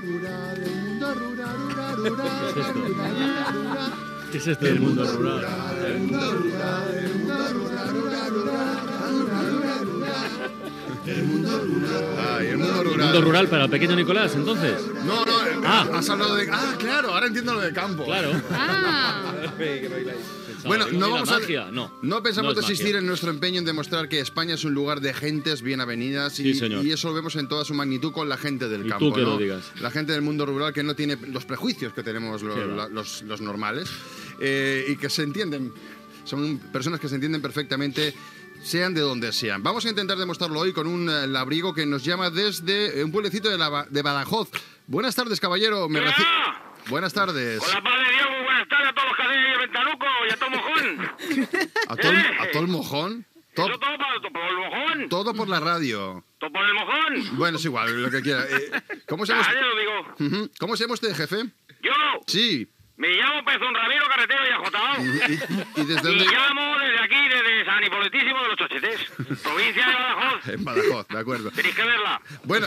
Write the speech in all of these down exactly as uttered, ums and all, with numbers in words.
rural, el mundo rural, rural, rural, ¿Qué es esto? rural, rural, rural. ¿Qué es esto del mundo rural? El mundo rural, el mundo rural, rural, rural, rural, rural, rural. El mundo rural. Ay, el mundo ¿El rural. mundo rural para el pequeño Nicolás, entonces? No, no, Ah. has hablado de... Ah, claro, ahora entiendo lo de campo. Claro. Ah, Pensaba, Bueno, digo, no ¿y la vamos a... magia? No. No pensamos no es desistir magia. en nuestro empeño en demostrar que España es un lugar de gentes bien avenidas y, Sí, señor. y eso lo vemos en toda su magnitud con la gente del Y campo, tú que ¿no? lo digas. La gente del mundo rural que no tiene los prejuicios que tenemos lo- Qué va. la- los, los normales eh, y que se entienden, son personas que se entienden perfectamente sean de donde sean. Vamos a intentar demostrarlo hoy con un eh, labriego que nos llama desde un pueblecito de, la, de Badajoz. Buenas tardes, caballero. Me reci- ¡Hola! Buenas tardes. Con la paz de Dios, muy buenas tardes a todos los cadenas de Ventanuco y a todo mojón. ¿A todo, el- a todo el mojón? Eso To- todo para todo por el mojón. todo por la radio. Todo por el mojón. Bueno, es igual, lo que quiera. Eh, ¿Cómo se llama Ah, usted? yo lo digo. Ujú. ¿Cómo se llama usted, jefe? Yo Sí. me llamo Pezón Ramiro Carretero y Ajotado. ¿Y, y- y desde Y dónde? llamo desde aquí, desde San Hipoletísimo de los Chochetes, provincia de Badajoz. En Badajoz, de acuerdo. Tenéis que verla. Bueno.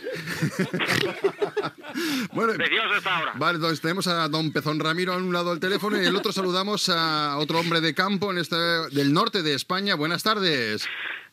bueno, Preciosa esta hora. vale, entonces tenemos a don Pezón Ramiro a un lado del teléfono y el otro saludamos a otro hombre de campo en este, del norte de España. Buenas tardes.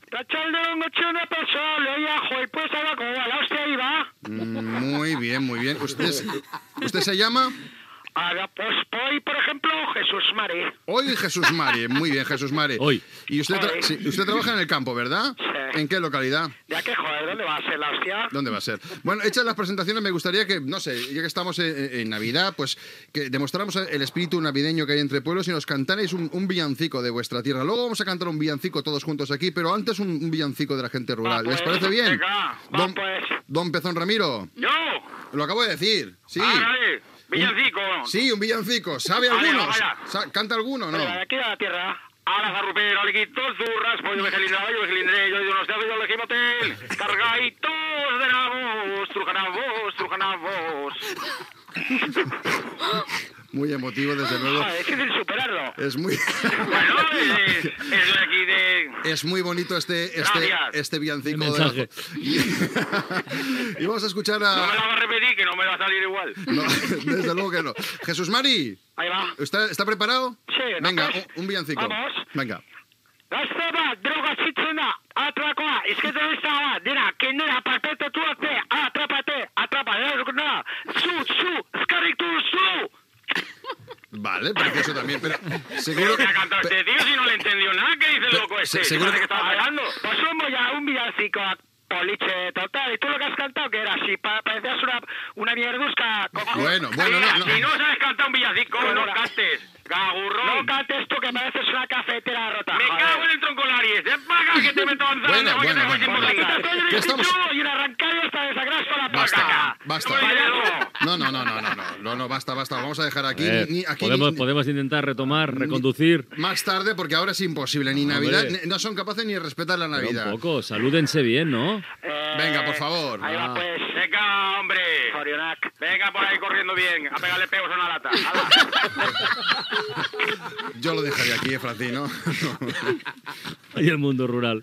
Pues ahora como va la hostia ahí va. Mm, Muy bien, muy bien. ¿Usted, usted se llama? Ahora, pues hoy, por ejemplo, Jesús Mari. Hoy Jesús Mari. Muy bien, Jesús Mari. Hoy. Y usted, tra- Hoy. sí, usted trabaja en el campo, ¿verdad? Sí. ¿En qué localidad? Ya que joder, ¿dónde va a ser la hostia? ¿Dónde va a ser? Bueno, hechas las presentaciones, me gustaría que, no sé, ya que estamos en, en Navidad, pues que demostráramos el espíritu navideño que hay entre pueblos y nos cantarais un, un villancico de vuestra tierra. Luego vamos a cantar un villancico todos juntos aquí, pero antes un, un villancico de la gente rural. Va, ¿Les pues, parece bien? venga, va, don, pues. don Pezón Ramiro, Yo. lo acabo de decir. Sí. Ah, dale. Villancico. Sí, un villancico. ¿Sabe Vale, alguno? vaya. Sa- ¿Canta alguno? No. Vale, de aquí a la tierra. A la zarrupera, le quito zurras, pollo vejelindra, yo vejelindré, yo de unos dedos, yo le motel. Cargaitos de nabos, trujanabos, trujanabos. Muy emotivo, desde luego. Joder, es difícil superarlo. Es muy... Bueno, es, es de aquí de... Es muy bonito este, este, Gracias. este villancico. Qué de la- mensaje. Y... y vamos a escuchar No me la a... va a repetir, que no me va a salir igual. No, desde luego que no. Jesús Mari, Ahí va. ¿está, ¿está preparado? Sí, ¿no? Venga, Pues, un, un villancico. vamos. Venga. Gazteba, droga zitzena, atrakoa, izketorista, dira, kendera, parpete tuate, atrápate, atrapa, nada, su, su, escarritu, su. Vale, precioso también, pero Pero seguro que ha cantado pe- este tío si no le entendió nada, que dice el Pe- loco se- este, seguro- seguro que estaba bailando. Pues somos ya un villancico poliche total. ¿Y tú lo que has cantado qué era? Si pa parecías una, una mierdusca. Como... Bueno, bueno, Mira, no, no. si no sabes cantar un villancico, no Bueno, cantes, cagurrón. No cantes tú que pareces una cafetera rota. Me joder. cago en el tronco Laries, ven para acá que te meto en Bueno, bueno, bueno, Pues bueno. le quitas todo el ¿Qué estamos? derecho y una arrancada hasta desagraspa la Basta, placa. basta. Payaso. No, no, no, no, no, no, no, no, basta, basta. Vamos a dejar aquí, Eh, ni, aquí podemos, ni- podemos intentar retomar, reconducir. más tarde, porque ahora es imposible. Ni Hombre. Navidad, ni- no son capaces ni de respetar la Pero Navidad. un poco, salúdense bien, ¿no? Eh, Venga, por favor. Ahí Ah. va pues. Venga, hombre. Orionac. Venga por ahí corriendo bien, a pegarle pegos a una lata. Hala. Yo lo dejaría aquí, eh, Francino. Ahí el mundo rural.